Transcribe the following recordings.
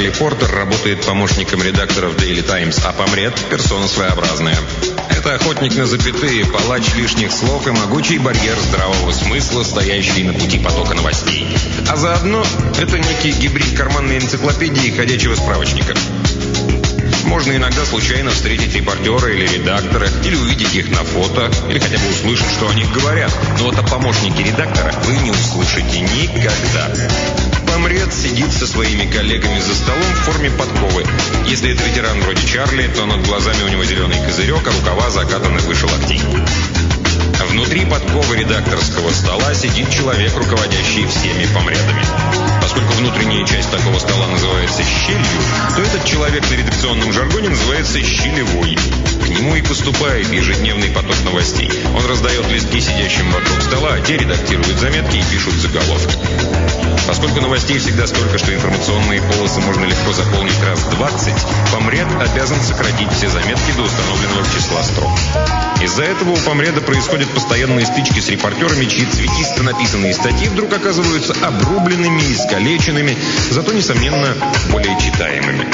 Чарли Портер работает помощником редактора в Daily Times, а помрет – персона своеобразная. Это охотник на запятые, палач лишних слов и могучий барьер здравого смысла, стоящий на пути потока новостей. А заодно это некий гибрид карманной энциклопедии и ходячего справочника. Можно иногда случайно встретить репортера или редактора, или увидеть их на фото, или хотя бы услышать, что о них говорят. Но вот о помощнике редактора вы не услышите никогда. Помрет сидит со своими коллегами за столом в форме подковы. Если это ветеран вроде Чарли, то над глазами у него зеленый козырек, а рукава закатаны выше локтей. Внутри подковы редакторского стола сидит человек, руководящий всеми помредами. Поскольку внутренняя часть такого стола называется щелью, то этот человек на редакционном жаргоне называется щелевой. К нему и поступает ежедневный поток новостей. Он раздает листки сидящим вокруг стола, а те редактируют заметки и пишут заголовки. Поскольку новостей всегда столько, что информационные полосы можно легко заполнить раз 20, помред обязан сократить все заметки до установленного числа строк. Из-за этого у помреда происходят постоянные стычки с репортерами, чьи цветисто написанные статьи вдруг оказываются обрубленными, искалеченными, зато, несомненно, более читаемыми.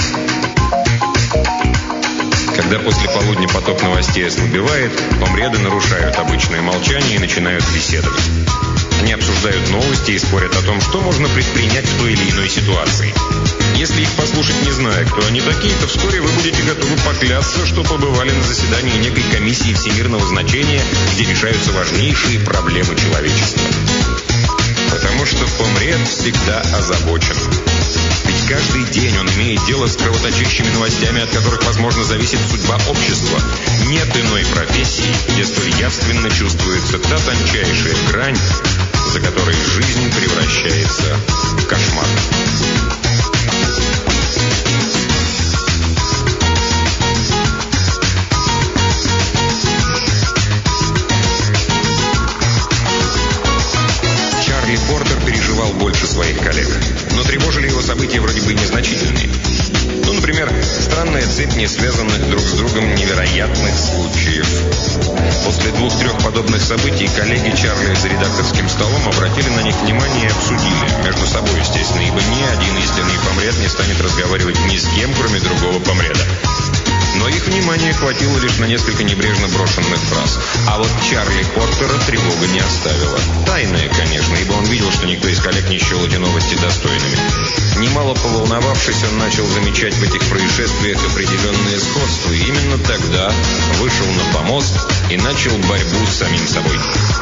Когда после полудня поток новостей ослабевает, помреды нарушают обычное молчание и начинают беседовать. Они обсуждают новости и спорят о том, что можно предпринять в той или иной ситуации. Если их послушать, не зная, кто они такие, то вскоре вы будете готовы поклясться, что побывали на заседании некой комиссии всемирного значения, где решаются важнейшие проблемы человечества. Потому что помред всегда озабочен. Ведь каждый день он имеет дело с кровоточащими новостями, от которых, возможно, зависит судьба общества. Нет иной профессии, где столь явственно чувствуется та тончайшая грань, за которой жизнь превращается в кошмар. Чарли Портер переживал больше своих коллег, но тревожили его события вроде бы незначительные. Ну, например, странная цепь не связанных друг с другом невероятных случаев. После 2-3 подобных событий коллеги Чарли за редакторским столом обратили на них внимание и обсудили. Между собой, естественно, ибо ни один истинный помред не станет разговаривать ни с кем, кроме другого помреда. Но их внимание хватило лишь на несколько небрежно брошенных фраз. А вот Чарли Портера тревога не оставила. Тайная, конечно, ибо он видел, что никто из коллег не счел эти новости достойными. Немало поволновавшись, он начал замечать в этих происшествиях определенные сходства. И именно тогда вышел на помост и начал борьбу с самим собой.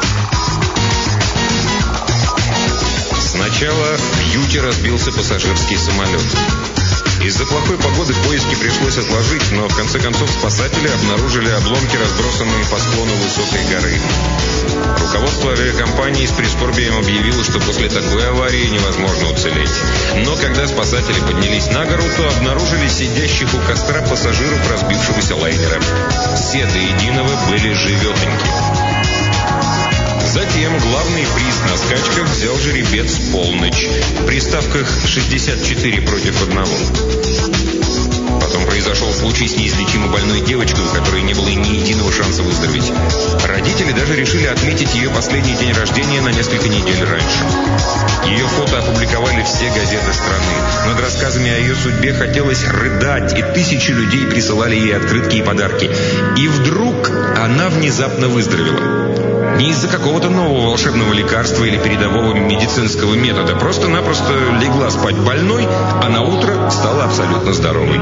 Сначала в Юте разбился пассажирский самолет. Из-за плохой погоды поиски пришлось отложить, но в конце концов спасатели обнаружили обломки, разбросанные по склону высокой горы. Руководство авиакомпании с прискорбием объявило, что после такой аварии невозможно уцелеть. Но когда спасатели поднялись на гору, то обнаружили сидящих у костра пассажиров разбившегося лайнера. Все до единого были живехоньки. Затем главный приз на скачках взял жеребец «Полночь» при ставках 64 против 1. Потом произошел случай с неизлечимо больной девочкой, у которой не было ни единого шанса выздороветь. Родители даже решили отметить ее последний день рождения на несколько недель раньше. Ее фото опубликовали все газеты страны. Над рассказами о ее судьбе хотелось рыдать, и тысячи людей присылали ей открытки и подарки. И вдруг она внезапно выздоровела. Не из-за какого-то нового волшебного лекарства или передового медицинского метода. Просто-напросто легла спать больной, а на утро стала абсолютно здоровой.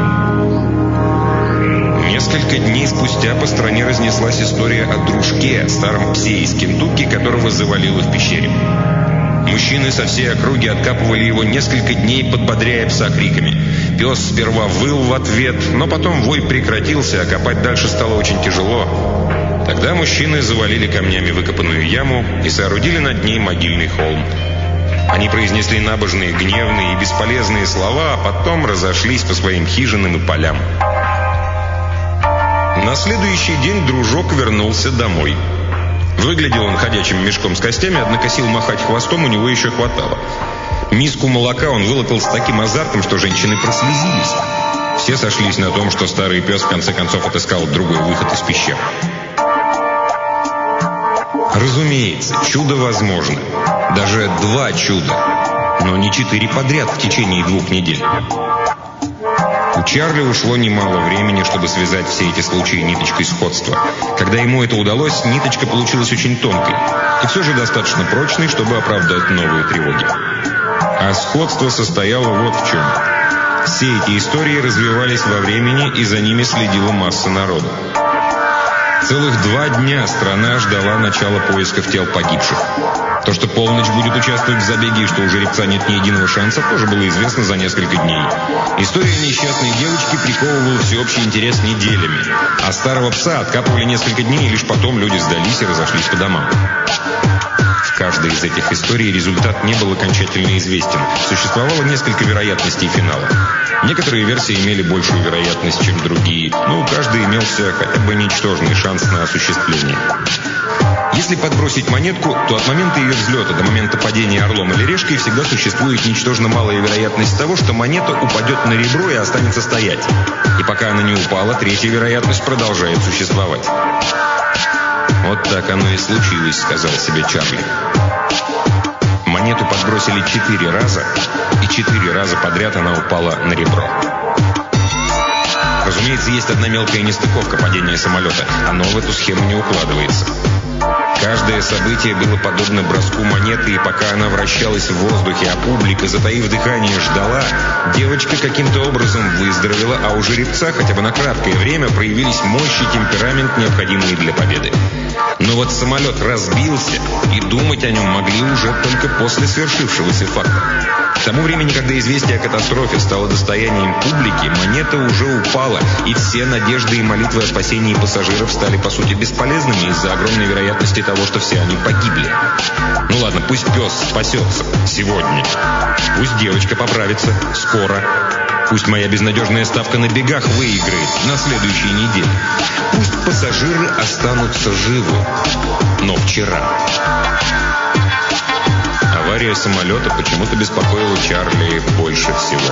Несколько дней спустя по стране разнеслась история о дружке, старом псе из Кентукки, которого завалило в пещере. Мужчины со всей округи откапывали его несколько дней, подбодряя пса криками. Пес сперва выл в ответ, но потом вой прекратился, а копать дальше стало очень тяжело. Тогда мужчины завалили камнями выкопанную яму и соорудили над ней могильный холм. Они произнесли набожные, гневные и бесполезные слова, а потом разошлись по своим хижинам и полям. На следующий день дружок вернулся домой. Выглядел он ходячим мешком с костями, однако сил махать хвостом у него еще хватало. Миску молока он вылокал с таким азартом, что женщины прослезились. Все сошлись на том, что старый пес в конце концов отыскал другой выход из пещеры. Разумеется, чудо возможно. Даже 2 чуда. Но не 4 подряд в течение 2 недель. У Чарли ушло немало времени, чтобы связать все эти случаи ниточкой сходства. Когда ему это удалось, ниточка получилась очень тонкой, и все же достаточно прочной, чтобы оправдать новые тревоги. А сходство состояло вот в чем. Все эти истории развивались во времени, и за ними следила масса народа. Целых 2 дня страна ждала начала поисков тел погибших. То, что полночь будет участвовать в забеге и что у жеребца нет ни единого шанса, тоже было известно за несколько дней. История несчастной девочки приковывала всеобщий интерес неделями, а старого пса откапывали несколько дней, и лишь потом люди сдались и разошлись по домам. В каждой из этих историй результат не был окончательно известен. Существовало несколько вероятностей финала. Некоторые версии имели большую вероятность, чем другие, но у каждой имелся хотя бы ничтожный шанс на осуществление. Если подбросить монетку, то от момента ее взлета до момента падения орлом или решкой всегда существует ничтожно малая вероятность того, что монета упадет на ребро и останется стоять. И пока она не упала, третья вероятность продолжает существовать. «Вот так оно и случилось», — сказал себе Чарли. Монету подбросили 4 раза, и 4 раза подряд она упала на ребро. Разумеется, есть одна мелкая нестыковка падения самолета. Оно в эту схему не укладывается. Каждое событие было подобно броску монеты, и пока она вращалась в воздухе, а публика, затаив дыхание, ждала, девочка каким-то образом выздоровела, а у жеребца хотя бы на краткое время проявились мощь и темперамент, необходимые для победы. Но вот самолет разбился, и думать о нем могли уже только после свершившегося факта. К тому времени, когда известие о катастрофе стало достоянием публики, монета уже упала, и все надежды и молитвы о спасении пассажиров стали, по сути, бесполезными из-за огромной вероятности того, что все они погибли. Ну ладно, пусть пес спасется сегодня. Пусть девочка поправится скоро. Пусть моя безнадежная ставка на бегах выиграет на следующей неделе. Пусть пассажиры останутся живы. Но вчера... Авария самолета почему-то беспокоила Чарли больше всего.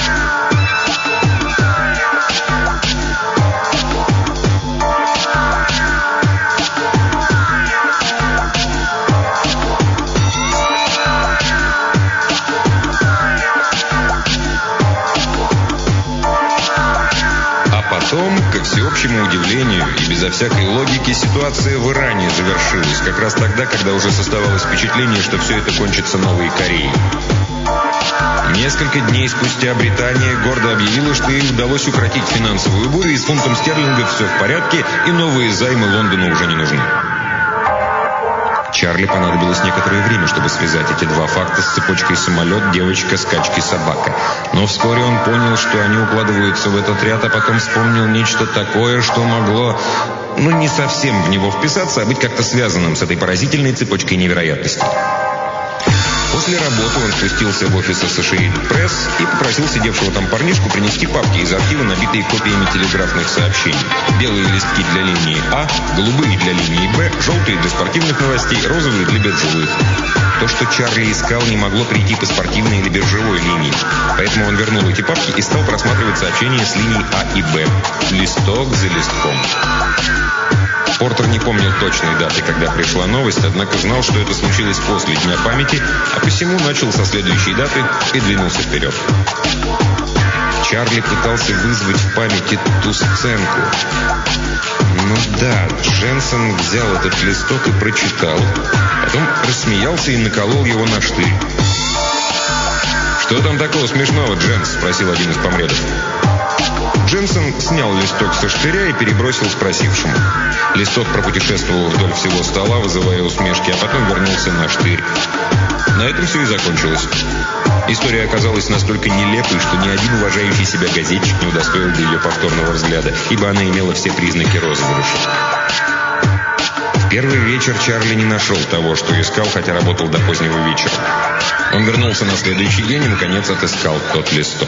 Потом, ко всеобщему удивлению и безо всякой логики, ситуация в Иране завершилась, как раз тогда, когда уже создавалось впечатление, что все это кончится Новой Кореей. Несколько дней спустя Британия гордо объявила, что ей удалось укротить финансовую бурю, и с фунтом стерлингов все в порядке, и новые займы Лондону уже не нужны. Чарли понадобилось некоторое время, чтобы связать эти два факта с цепочкой самолет, девочка, скачки, собака. Но вскоре он понял, что они укладываются в этот ряд, а потом вспомнил нечто такое, что могло, не совсем в него вписаться, а быть как-то связанным с этой поразительной цепочкой невероятностей. После работы он спустился в офис Associated Press и попросил сидевшего там парнишку принести папки из архива, набитые копиями телеграфных сообщений. Белые листки для линии А, голубые для линии Б, желтые для спортивных новостей, розовые для биржевых. То, что Чарли искал, не могло прийти по спортивной или биржевой линии. Поэтому он вернул эти папки и стал просматривать сообщения с линий А и Б, листок за листком. Портер не помнил точной даты, когда пришла новость, однако знал, что это случилось после Дня памяти, а посему начал со следующей даты и двинулся вперед. Чарли пытался вызвать в памяти ту сценку. Дженсен взял этот листок и прочитал, потом рассмеялся и наколол его на штырь. «Что там такого смешного, Дженс?» – спросил один из помредов. Дженсен снял листок со штыря и перебросил спросившему. Листок пропутешествовал вдоль всего стола, вызывая усмешки, а потом вернулся на штырь. На этом все и закончилось. История оказалась настолько нелепой, что ни один уважающий себя газетчик не удостоил бы ее повторного взгляда, ибо она имела все признаки розыгрыша. В первый вечер Чарли не нашел того, что искал, хотя работал до позднего вечера. Он вернулся на следующий день и, наконец, отыскал тот листок.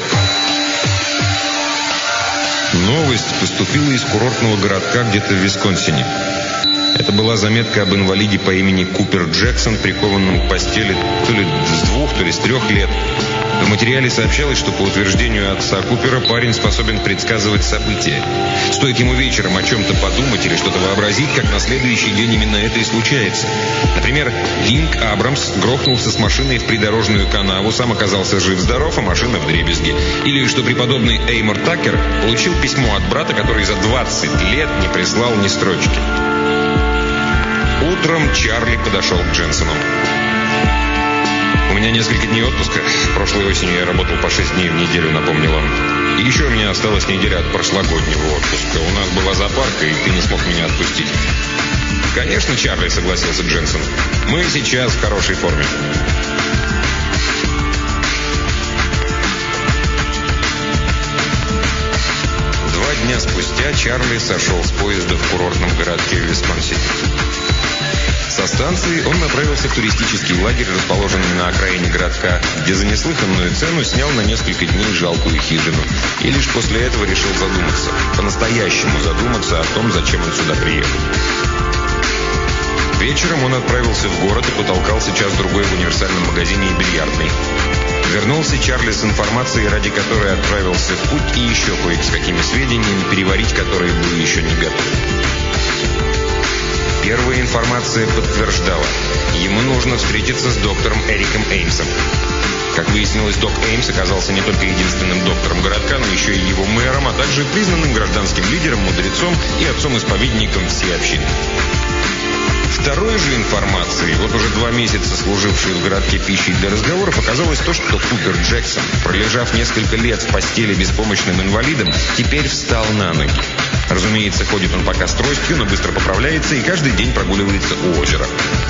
Новость поступила из курортного городка где-то в Висконсине. Это была заметка об инвалиде по имени Купер Джексон, прикованном к постели то ли с 2, то ли с 3 лет. В материале сообщалось, что по утверждению отца Купера парень способен предсказывать события. Стоит ему вечером о чем-то подумать или что-то вообразить, как на следующий день именно это и случается. Например, Линк Абрамс грохнулся с машиной в придорожную канаву, сам оказался жив-здоров, а машина вдребезги. Или что преподобный Эймор Такер получил письмо от брата, который за 20 лет не прислал ни строчки. Утром Чарли подошел к Дженсену. «У меня несколько дней отпуска. Прошлой осенью я работал по 6 дней в неделю», — напомнил он. «И еще у меня осталась неделя от прошлогоднего отпуска. У нас была зоопарка, и ты не смог меня отпустить». «Конечно, Чарли», — согласился Дженсен. «Мы сейчас в хорошей форме». Дня спустя Чарли сошел с поезда в курортном городке в Висконсине. Со станции он направился в туристический лагерь, расположенный на окраине городка, где за неслыханную цену снял на несколько дней жалкую хижину. И лишь после этого решил задуматься, по-настоящему задуматься о том, зачем он сюда приехал. Вечером он отправился в город и потолкался час-другой в универсальном магазине и бильярдной. Вернулся Чарли с информацией, ради которой отправился в путь, и еще с какими сведениями, переварить которые были еще не готовы. Первая информация подтверждала, ему нужно встретиться с доктором Эриком Эймсом. Как выяснилось, док Эймс оказался не только единственным доктором городка, но еще и его мэром, а также признанным гражданским лидером, мудрецом и отцом-исповедником всей общины. Второй же информацией, вот уже 2 месяца служившей в городке пищей для разговоров, оказалось то, что Купер Джексон, пролежав несколько лет в постели беспомощным инвалидом, теперь встал на ноги. Разумеется, ходит он пока с тростью, но быстро поправляется и каждый день прогуливается у озера.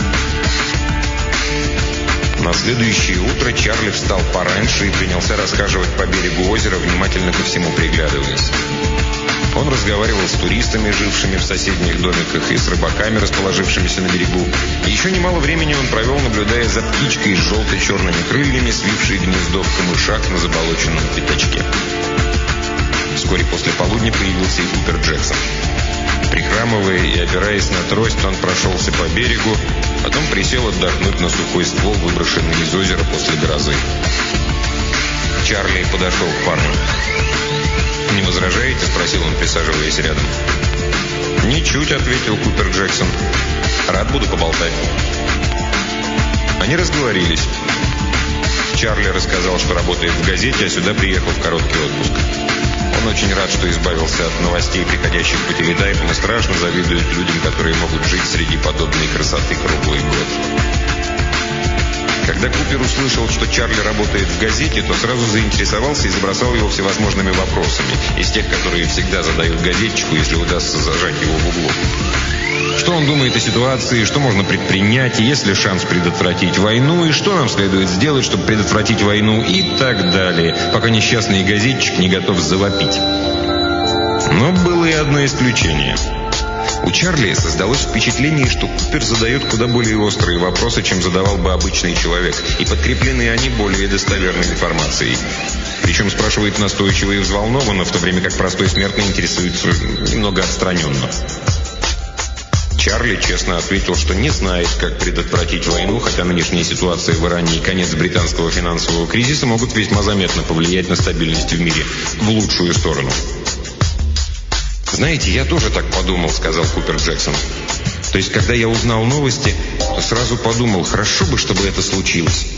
На следующее утро Чарли встал пораньше и принялся расхаживать по берегу озера, внимательно ко всему приглядываясь. Он разговаривал с туристами, жившими в соседних домиках, и с рыбаками, расположившимися на берегу. И еще немало времени он провел, наблюдая за птичкой с желто-черными крыльями, свившей гнездо в камышах на заболоченном пятачке. Вскоре после полудня появился и Купер Джексон. Прихрамывая и опираясь на трость, он прошелся по берегу, потом присел отдохнуть на сухой ствол, выброшенный из озера после грозы. Чарли подошел к парню. «Не возражаете?» — спросил он, присаживаясь рядом. «Ничуть», — ответил Купер Джексон. «Рад буду поболтать». Они разговорились. Чарли рассказал, что работает в газете, а сюда приехал в короткий отпуск. Он очень рад, что избавился от новостей, приходящих по телетайпам, и страшно завидует людям, которые могут жить среди подобной красоты круглый год. Когда Купер услышал, что Чарли работает в газете, то сразу заинтересовался и забросал его всевозможными вопросами, из тех, которые всегда задают газетчику, если удастся зажать его в углу. Что он думает о ситуации, что можно предпринять, есть ли шанс предотвратить войну, и что нам следует сделать, чтобы предотвратить войну, и так далее, пока несчастный газетчик не готов завопить. Но было и одно исключение. У Чарли создалось впечатление, что Купер задает куда более острые вопросы, чем задавал бы обычный человек, и подкреплены они более достоверной информацией. Причем спрашивает настойчиво и взволнованно, в то время как простой смертный интересуется немного отстраненно. Чарли честно ответил, что не знает, как предотвратить войну, хотя нынешняя ситуация в Иране и конец британского финансового кризиса могут весьма заметно повлиять на стабильность в мире в лучшую сторону. «Знаете, я тоже так подумал», — сказал Купер Джексон. «То есть, когда я узнал новости, то сразу подумал, хорошо бы, чтобы это случилось».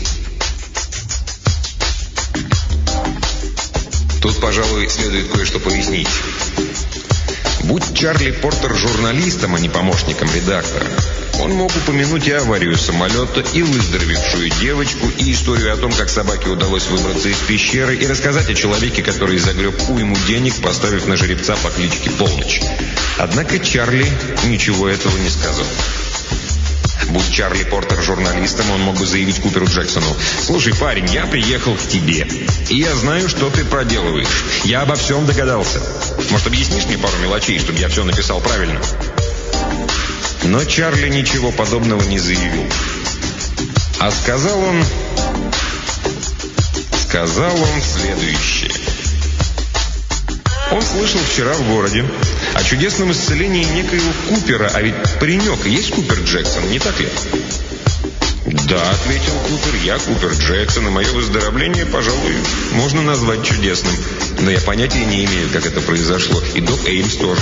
Тут, пожалуй, следует кое-что пояснить. Будь Чарли Портер журналистом, а не помощником редактора, он мог упомянуть и аварию самолета, и выздоровевшую девочку, и историю о том, как собаке удалось выбраться из пещеры, и рассказать о человеке, который загреб уйму денег, поставив на жеребца по кличке Полночь. Однако Чарли ничего этого не сказал. Будь Чарли Портер журналистом, он мог бы заявить Куперу Джексону: «Слушай, парень, я приехал к тебе, и я знаю, что ты проделываешь. Я обо всем догадался. Может, объяснишь мне пару мелочей, чтобы я все написал правильно?» Но Чарли ничего подобного не заявил. А сказал он следующее. Он слышал вчера в городе о чудесном исцелении некоего Купера. А ведь паренек и есть Купер Джексон, не так ли? «Да», — ответил Купер, — «я Купер Джексон, и мое выздоровление, пожалуй, можно назвать чудесным. Но я понятия не имею, как это произошло, и док Эймс тоже».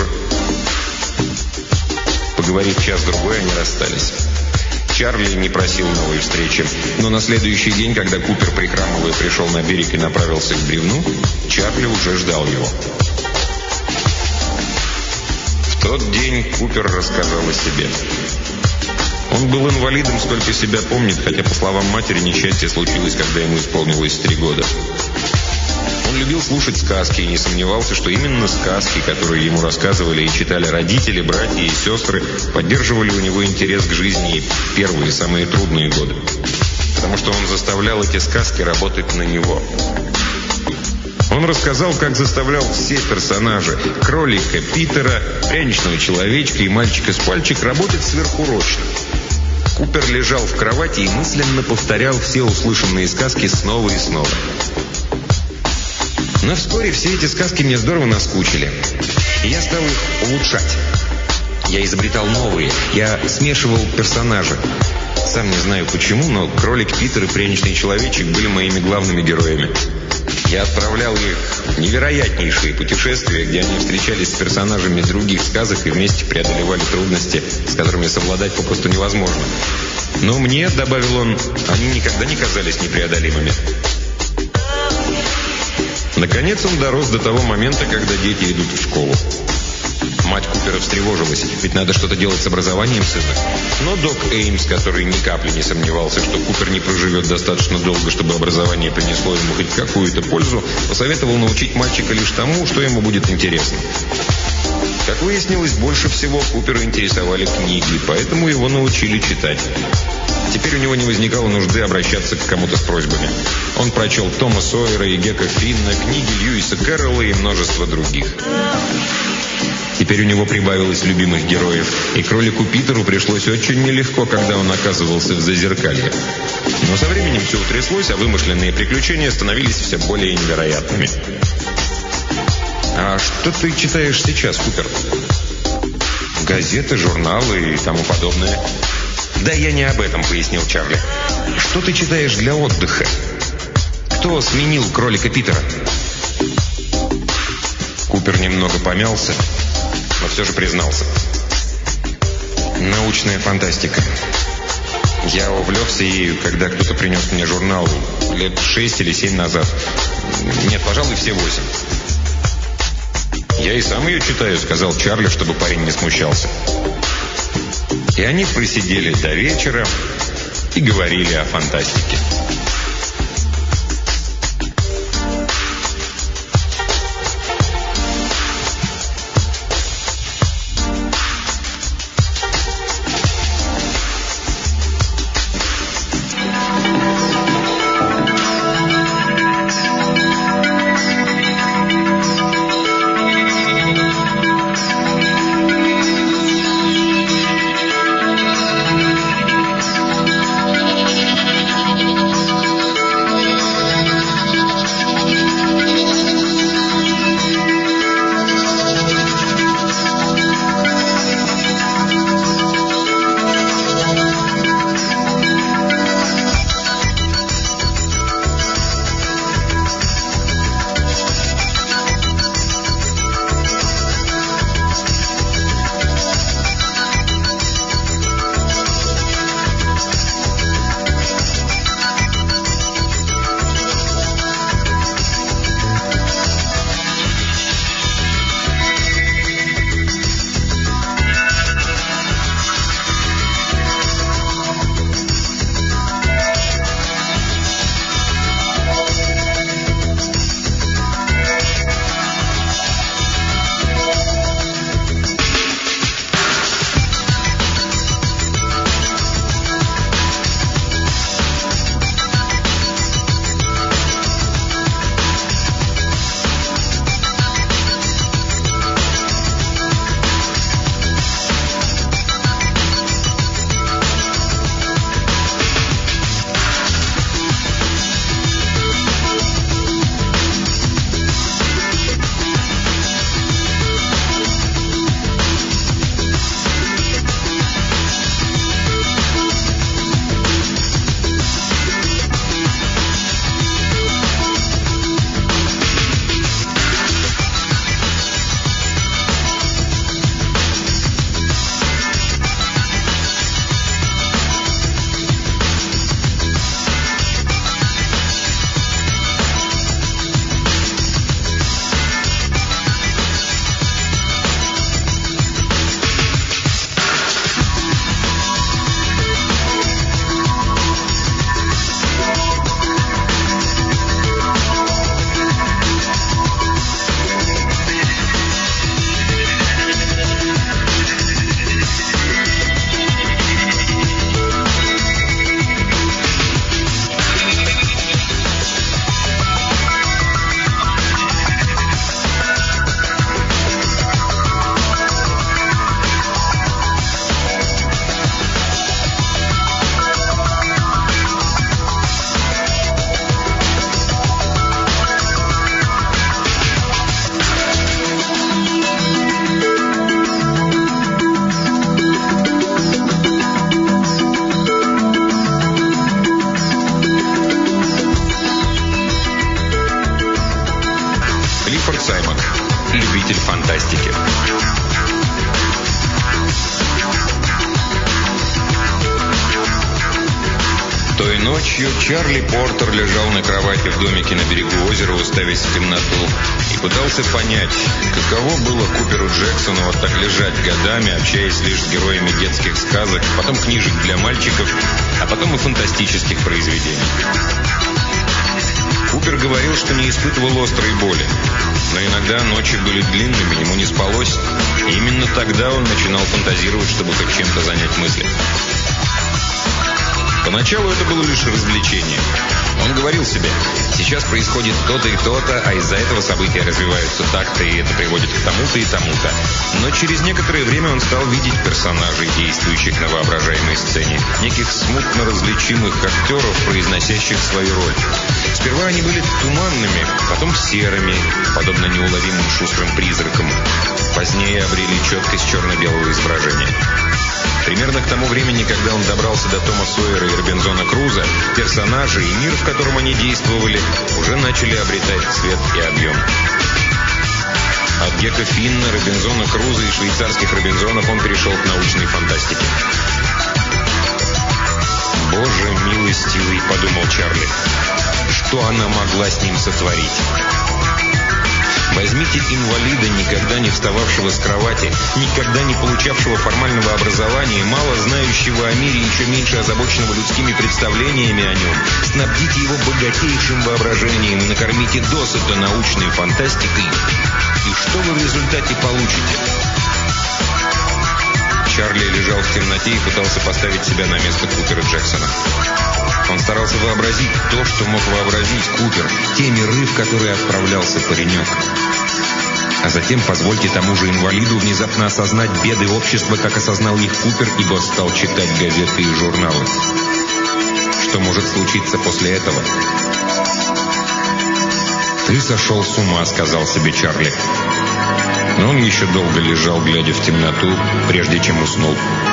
Поговорив час-другой, они расстались. Чарли не просил новой встречи, но на следующий день, когда Купер, прихрамывая, пришел на берег и направился к бревну, Чарли уже ждал его. В тот день Купер рассказал о себе. Он был инвалидом, сколько себя помнит, хотя, по словам матери, несчастье случилось, когда ему исполнилось 3 года. Он любил слушать сказки и не сомневался, что именно сказки, которые ему рассказывали и читали родители, братья и сестры, поддерживали у него интерес к жизни в первые, самые трудные годы. Потому что он заставлял эти сказки работать на него. Он рассказал, как заставлял все персонажи – кролика Питера, пряничного человечка и мальчика с пальчик – работать сверхурочно. Купер лежал в кровати и мысленно повторял все услышанные сказки снова и снова. Но вскоре все эти сказки мне здорово наскучили, и я стал их улучшать. Я изобретал новые, я смешивал персонажи. Сам не знаю почему, но кролик Питер и пряничный человечек были моими главными героями. Я отправлял их в невероятнейшие путешествия, где они встречались с персонажами других сказок и вместе преодолевали трудности, с которыми совладать попросту невозможно. Но мне, добавил он, они никогда не казались непреодолимыми. Наконец он дорос до того момента, когда дети идут в школу. Мать Купера встревожилась, ведь надо что-то делать с образованием сына. Но док Эймс, который ни капли не сомневался, что Купер не проживет достаточно долго, чтобы образование принесло ему хоть какую-то пользу, посоветовал научить мальчика лишь тому, что ему будет интересно. Как выяснилось, больше всего Купера интересовали книги, поэтому его научили читать. Теперь у него не возникало нужды обращаться к кому-то с просьбами. Он прочел Тома Сойера и Гека Финна, книги Льюиса Кэрролла и множество других. Теперь у него прибавилось любимых героев, и кролику Питеру пришлось очень нелегко, когда он оказывался в Зазеркалье. Но со временем все утряслось, а вымышленные приключения становились все более невероятными. «А что ты читаешь сейчас, Купер?» «Газеты, журналы и тому подобное». «Да я не об этом», — пояснил Чарли. «Что ты читаешь для отдыха? Кто сменил кролика Питера?» Купер немного помялся, но все же признался. «Научная фантастика. Я увлекся ею, когда кто-то принес мне журнал лет 6 или 7 назад. Нет, пожалуй, все 8. «Я и сам ее читаю», — сказал Чарли, чтобы парень не смущался. И они просидели до вечера и говорили о фантастике. Ночью Чарли Портер лежал на кровати в домике на берегу озера, уставясь в темноту, и пытался понять, каково было Куперу Джексону вот так лежать годами, общаясь лишь с героями детских сказок, потом книжек для мальчиков, а потом и фантастических произведений. Купер говорил, что не испытывал острой боли, но иногда ночи были длинными, ему не спалось, и именно тогда он начинал фантазировать, чтобы хоть чем-то занять мысли. Поначалу это было лишь развлечение. Он говорил себе, сейчас происходит то-то и то-то, а из-за этого события развиваются так-то, и это приводит к тому-то и тому-то. Но через некоторое время он стал видеть персонажей, действующих на воображаемой сцене, неких смутно различимых актеров, произносящих свою роль. Сперва они были туманными, потом серыми, подобно неуловимым шустрым призракам. Позднее обрели четкость черно-белого изображения. Примерно к тому времени, когда он добрался до Тома Сойера и Робинзона Круза, персонажи и мир, в котором они действовали, уже начали обретать цвет и объем. От Гека Финна, Робинзона Круза и швейцарских Робинзонов он перешел к научной фантастике. «Боже милостивый», — подумал Чарли, — «что она могла с ним сотворить?» Возьмите инвалида, никогда не встававшего с кровати, никогда не получавшего формального образования, мало знающего о мире, еще меньше озабоченного людскими представлениями о нем, снабдите его богатейшим воображением и накормите досыта научной фантастикой, и что вы в результате получите? Чарли лежал в темноте и пытался поставить себя на место Купера Джексона. Он старался вообразить то, что мог вообразить Купер, те миры, в которые отправлялся паренек. А затем позвольте тому же инвалиду внезапно осознать беды общества, как осознал их Купер, ибо стал читать газеты и журналы. Что может случиться после этого? «Ты сошел с ума», — сказал себе Чарли. Но он еще долго лежал, глядя в темноту, прежде чем уснул.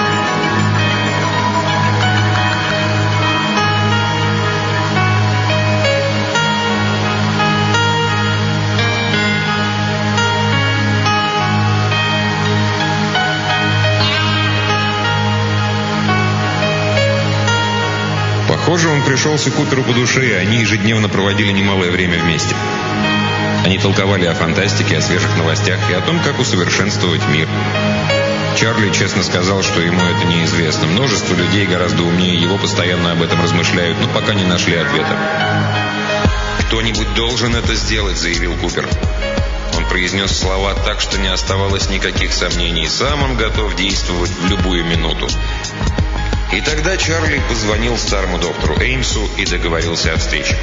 Похоже, он пришелся Куперу по душе, и они ежедневно проводили немалое время вместе. Они толковали о фантастике, о свежих новостях и о том, как усовершенствовать мир. Чарли честно сказал, что ему это неизвестно. Множество людей гораздо умнее его постоянно об этом размышляют, но пока не нашли ответа. «Кто-нибудь должен это сделать», — заявил Купер. Он произнес слова так, что не оставалось никаких сомнений. Сам он готов действовать в любую минуту. И тогда Чарли позвонил старому доктору Эймсу и договорился о встрече.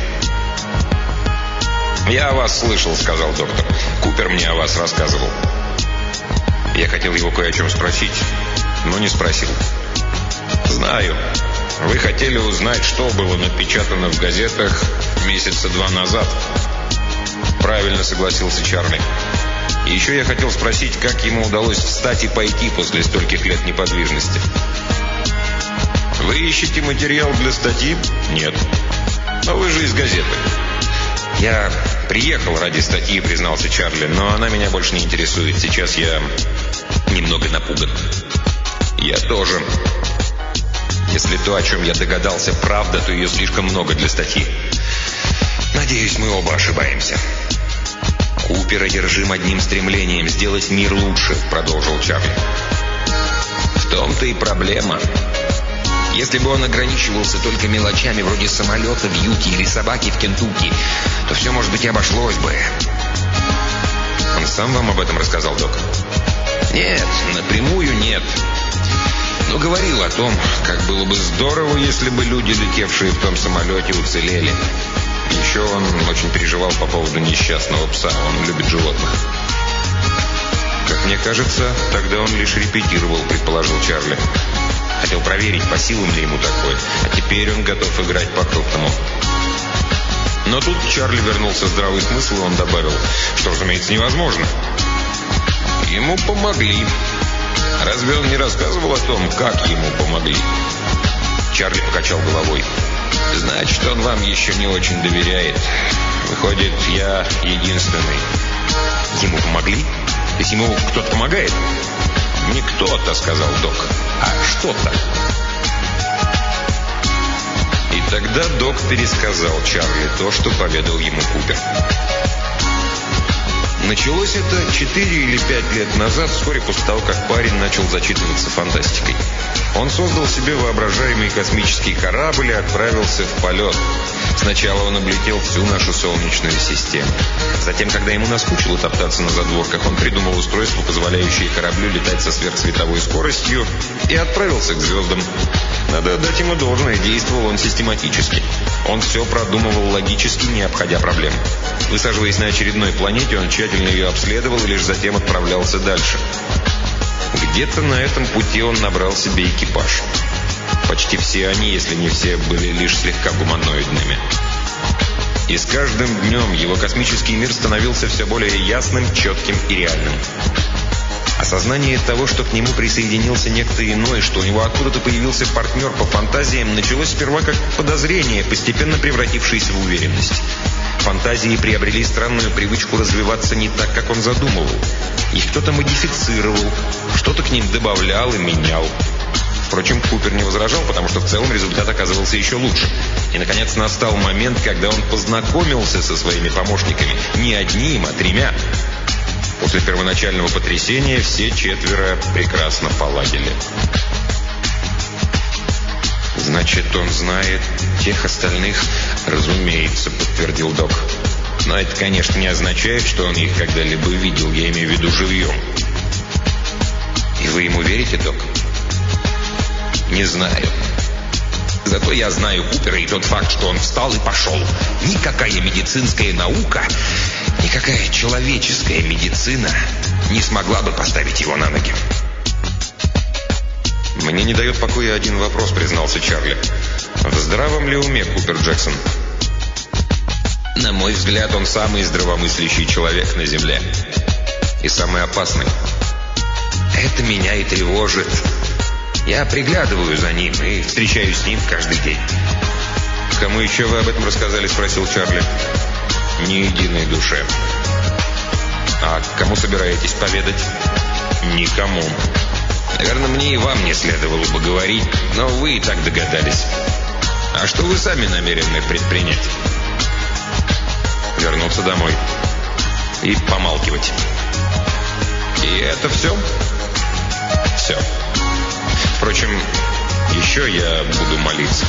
«Я о вас слышал», — сказал доктор. «Купер мне о вас рассказывал». Я хотел его кое о чем спросить, но не спросил. «Знаю. Вы хотели узнать, что было напечатано в газетах месяца 2 назад». «Правильно», — согласился Чарли. «И еще я хотел спросить, как ему удалось встать и пойти после стольких лет неподвижности». «Вы ищете материал для статьи?» «Нет». «Но вы же из газеты». «Я приехал ради статьи», — признался Чарли, «но она меня больше не интересует. Сейчас я немного напуган». «Я тоже. Если то, о чем я догадался, правда, то ее слишком много для статьи. Надеюсь, мы оба ошибаемся». «Купер одержим одним стремлением — сделать мир лучше», — продолжил Чарли. «В том-то и проблема. Если бы он ограничивался только мелочами вроде самолета в Юте или собаки в Кентукки, то все, может быть, и обошлось бы». «Он сам вам об этом рассказал, док?» «Нет, напрямую нет. Но говорил о том, как было бы здорово, если бы люди, летевшие в том самолете, уцелели. Еще он очень переживал по поводу несчастного пса. Он любит животных». «Как мне кажется, тогда он лишь репетировал», — предположил Чарли. Хотел проверить, по силам ли ему такое. А теперь он готов играть по-крупному. Но тут Чарли вернулся здравый смысл, и он добавил, что, разумеется, невозможно. Ему помогли. Разве он не рассказывал о том, как ему помогли? Чарли покачал головой. Значит, он вам еще не очень доверяет. Выходит, я единственный. Ему помогли? То есть ему кто-то помогает? Не кто-то, сказал док, а что-то. И тогда тогда Док пересказал Чарли то, что поведал ему Купер. Началось это 4 или 5 лет назад, вскоре после того, как парень начал зачитываться фантастикой. Он создал себе воображаемый космический корабль и отправился в полет. Сначала он облетел всю нашу Солнечную систему. Затем, когда ему наскучило топтаться на задворках, он придумал устройство, позволяющее кораблю летать со сверхсветовой скоростью, и отправился к звездам. Надо отдать ему должное, действовал он систематически. Он все продумывал логически, не обходя проблем. Высаживаясь на очередной планете, он тщательно ее обследовал и лишь затем отправлялся дальше. Где-то на этом пути он набрал себе экипаж. Почти все они, если не все, были лишь слегка гуманоидными. И с каждым днем его космический мир становился все более ясным, четким и реальным. Осознание того, что к нему присоединился некто иной, что у него откуда-то появился партнер по фантазиям, началось сперва как подозрение, постепенно превратившееся в уверенность. Фантазии приобрели странную привычку развиваться не так, как он задумывал. Их кто-то модифицировал, что-то к ним добавлял и менял. Впрочем, Купер не возражал, потому что в целом результат оказывался еще лучше. И, наконец, настал момент, когда он познакомился со своими помощниками. Не одним, а 3. После первоначального потрясения все 4 прекрасно поладили. «Значит, он знает тех остальных?» «Разумеется», — подтвердил Док. «Но это, конечно, не означает, что он их когда-либо видел, я имею в виду живьем». «И вы ему верите, Док?» «Не знаю. Зато я знаю Купера и тот факт, что он встал и пошел. Никакая медицинская наука, никакая человеческая медицина не смогла бы поставить его на ноги». «Мне не дает покоя один вопрос», — признался Чарли. «В здравом ли уме Купер Джексон?» «На мой взгляд, он самый здравомыслящий человек на Земле. И самый опасный. Это меня и тревожит. Я приглядываю за ним и встречаюсь с ним каждый день». «Кому еще вы об этом рассказали?» — спросил Чарли. «Ни единой душе». «А кому собираетесь поведать?» «Никому. Наверное, мне и вам не следовало бы говорить, но вы и так догадались. А что вы сами намерены предпринять?» «Вернуться домой. И помалкивать». «И это все?» «Все. Впрочем, еще я буду молиться».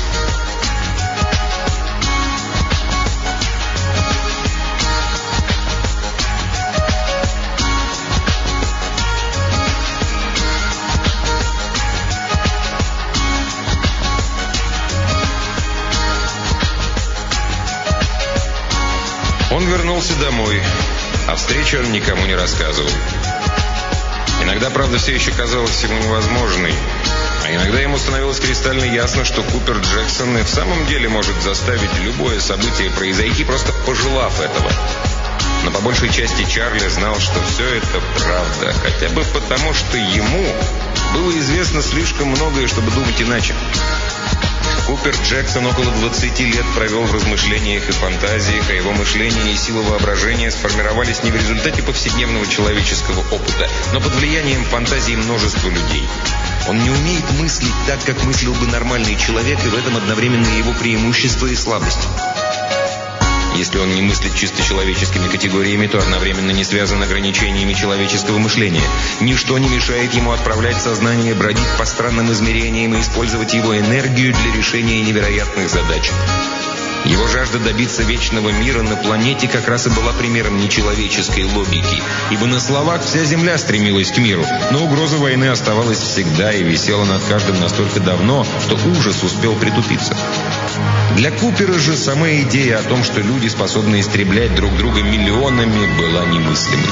Он вернулся домой, а встречу он никому не рассказывал. Иногда, правда, все еще казалось ему невозможной, а иногда ему становилось кристально ясно, что Купер Джексон и в самом деле может заставить любое событие произойти, просто пожелав этого. Но по большей части Чарли знал, что все это правда, хотя бы потому, что ему было известно слишком многое, чтобы думать иначе. Купер Джексон около 20 лет провел в размышлениях и фантазиях, а его мышление и сила воображения сформировались не в результате повседневного человеческого опыта, но под влиянием фантазии множества людей. Он не умеет мыслить так, как мыслил бы нормальный человек, и в этом одновременно его преимущество и слабость. Если он не мыслит чисто человеческими категориями, то одновременно не связан ограничениями человеческого мышления. Ничто не мешает ему отправлять сознание бродить по странным измерениям и использовать его энергию для решения невероятных задач. Его жажда добиться вечного мира на планете как раз и была примером нечеловеческой логики, ибо на словах вся Земля стремилась к миру, но угроза войны оставалась всегда и висела над каждым настолько давно, что ужас успел притупиться. Для Купера же сама идея о том, что люди способны истреблять друг друга миллионами, была немыслимой.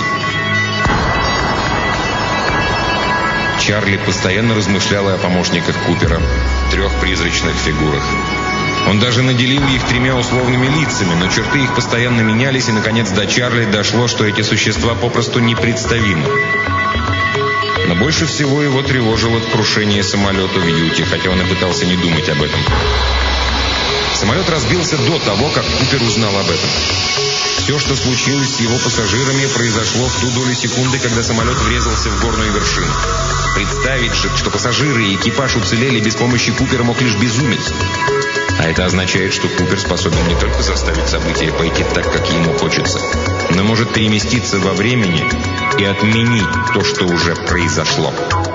Чарли постоянно размышлял о помощниках Купера, 3 призрачных фигурах. Он даже наделил их 3 условными лицами, но черты их постоянно менялись, и, наконец, до Чарли дошло, что эти существа попросту непредставимы. Но больше всего его тревожило крушение самолета в Юте, хотя он и пытался не думать об этом. Самолет разбился до того, как Купер узнал об этом. Все, что случилось с его пассажирами, произошло в ту долю секунды, когда самолет врезался в горную вершину. Представить же, что пассажиры и экипаж уцелели без помощи Купера, мог лишь безумец. А это означает, что Купер способен не только заставить события пойти так, как ему хочется, но может переместиться во времени и отменить то, что уже произошло.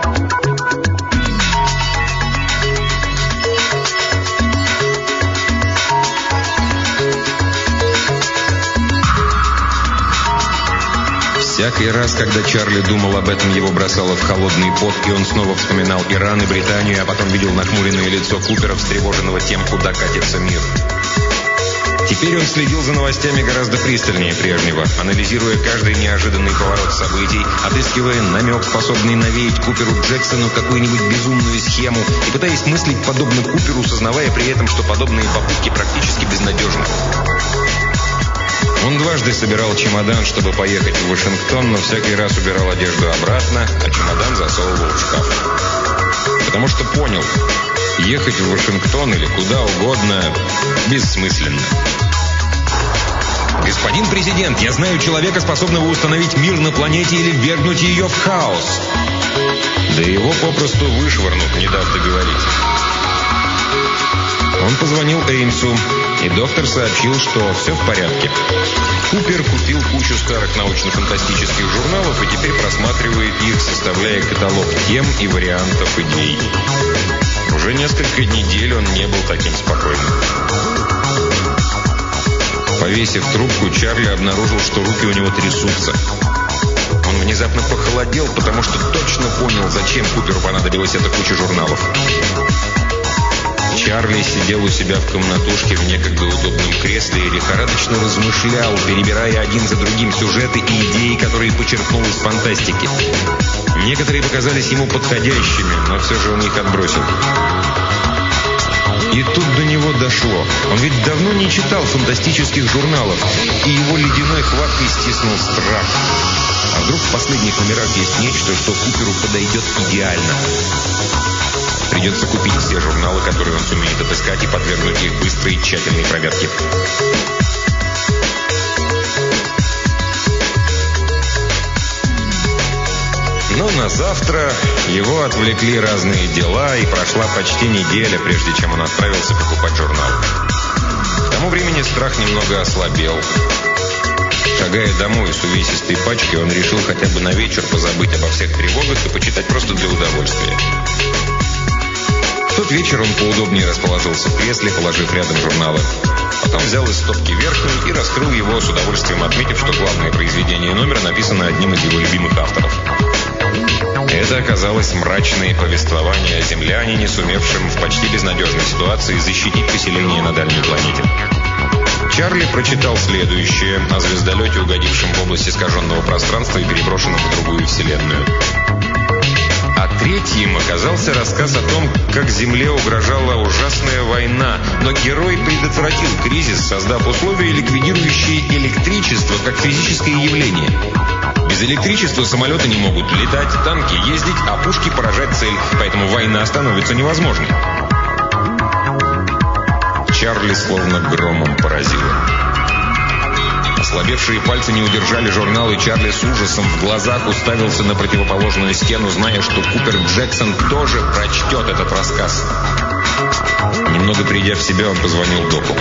Всякий раз, когда Чарли думал об этом, его бросало в холодный пот, и он снова вспоминал Иран и Британию, а потом видел нахмуренное лицо Купера, встревоженного тем, куда катится мир. Теперь он следил за новостями гораздо пристальнее прежнего, анализируя каждый неожиданный поворот событий, отыскивая намек, способный навеять Куперу Джексону какую-нибудь безумную схему, и пытаясь мыслить подобно Куперу, сознавая при этом, что подобные попытки практически безнадежны. Он дважды собирал чемодан, чтобы поехать в Вашингтон, но всякий раз убирал одежду обратно, а чемодан засовывал в шкаф. Потому что понял, ехать в Вашингтон или куда угодно бессмысленно. «Господин президент, я знаю человека, способного установить мир на планете или ввергнуть ее в хаос». Да его попросту вышвырнут, не дав договорить. Он позвонил Эймсу, и доктор сообщил, что все в порядке. Купер купил кучу старых научно-фантастических журналов и теперь просматривает их, составляя каталог тем и вариантов идей. Уже несколько недель он не был таким спокойным. Повесив трубку, Чарли обнаружил, что руки у него трясутся. Он внезапно похолодел, потому что точно понял, зачем Куперу понадобилась эта куча журналов. Чарли сидел у себя в комнатушке в некогда удобном кресле и лихорадочно размышлял, перебирая один за другим сюжеты и идеи, которые почерпнул из фантастики. Некоторые показались ему подходящими, но все же он их отбросил. И тут до него дошло. Он ведь давно не читал фантастических журналов, и его ледяной хваткой стиснул страх. А вдруг в последних номерах есть нечто, что Куперу подойдет идеально? Придется купить все журналы, которые он сумеет отыскать, и подвергнуть их быстрой и тщательной проверке. Но на завтра его отвлекли разные дела, и прошла почти неделя, прежде чем он отправился покупать журнал. К тому времени страх немного ослабел. Шагая домой с увесистой пачкой, он решил хотя бы на вечер позабыть обо всех тревогах и почитать просто для удовольствия. В тот вечер он поудобнее расположился в кресле, положив рядом журналы. Потом взял из стопки верхнюю и раскрыл его, с удовольствием отметив, что главное произведение номера написано одним из его любимых авторов. Это оказалось мрачное повествование о землянине, сумевшем в почти безнадежной ситуации защитить поселение на дальней планете. Чарли прочитал следующее о звездолете, угодившем в область искаженного пространства и переброшенном в другую вселенную. А третьим оказался рассказ о том, как Земле угрожала ужасная война, но герой предотвратил кризис, создав условия, ликвидирующие электричество как физическое явление. Без электричества самолеты не могут летать, танки ездить, а пушки поражать цель, поэтому война становится невозможной. Чарли словно громом поразило. Ослабевшие пальцы не удержали журнал, и Чарли с ужасом в глазах уставился на противоположную стену, зная, что Купер Джексон тоже прочтет этот рассказ. Немного придя в себя, он позвонил доку.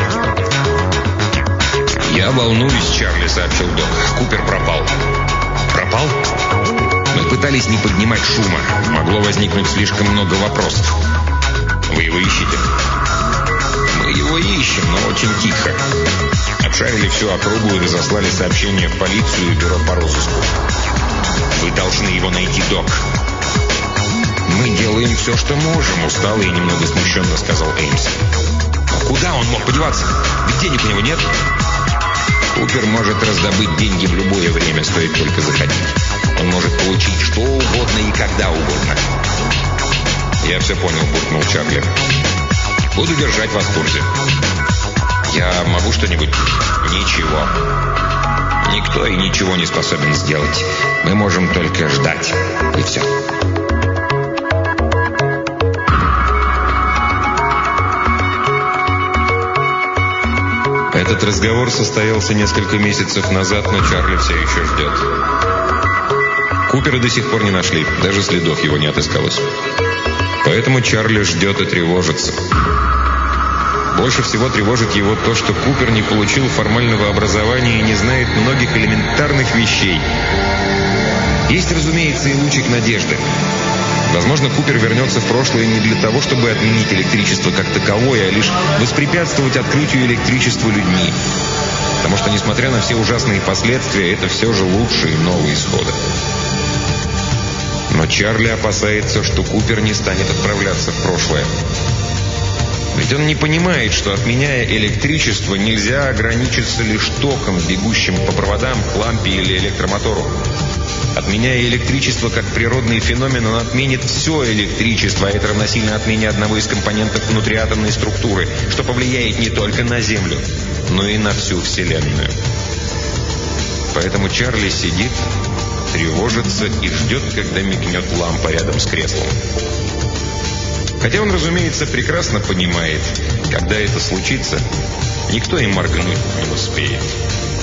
«Я волнуюсь, Чарли», — сообщил док. «Купер пропал». «Пропал?» «Мы пытались не поднимать шума. Могло возникнуть слишком много вопросов». «Вы его ищете?» «Мы его ищем, но очень тихо. Обшарили всю округу и разослали сообщение в полицию и бюро по розыску. Вы должны его найти, док». «Мы делаем все, что можем», — устало и немного смущенно сказал Эймс. «Но куда он мог подеваться? Ведь денег у него нет». «Купер может раздобыть деньги в любое время, стоит только захотеть. Он может получить что угодно и когда угодно». «Я все понял», — буркнул Чарли. «Буду держать вас в курсе». «Я могу что-нибудь?» «Ничего. Никто и ничего не способен сделать. Мы можем только ждать. И все». Этот разговор состоялся несколько месяцев назад, но Чарли все еще ждет. Купера до сих пор не нашли, даже следов его не отыскалось. Поэтому Чарли ждет и тревожится. Больше всего тревожит его то, что Купер не получил формального образования и не знает многих элементарных вещей. Есть, разумеется, и лучик надежды. Возможно, Купер вернется в прошлое не для того, чтобы отменить электричество как таковое, а лишь воспрепятствовать открытию электричества людьми. Потому что, несмотря на все ужасные последствия, это все же лучшие новые исходы. Но Чарли опасается, что Купер не станет отправляться в прошлое. Ведь он не понимает, что, отменяя электричество, нельзя ограничиться лишь током, бегущим по проводам, к лампе или электромотору. Отменяя электричество как природный феномен, он отменит все электричество, а это равносильно отмене одного из компонентов внутриатомной структуры, что повлияет не только на Землю, но и на всю Вселенную. Поэтому Чарли сидит, тревожится и ждет, когда мигнет лампа рядом с креслом. Хотя он, разумеется, прекрасно понимает, когда это случится, никто им моргнуть не успеет.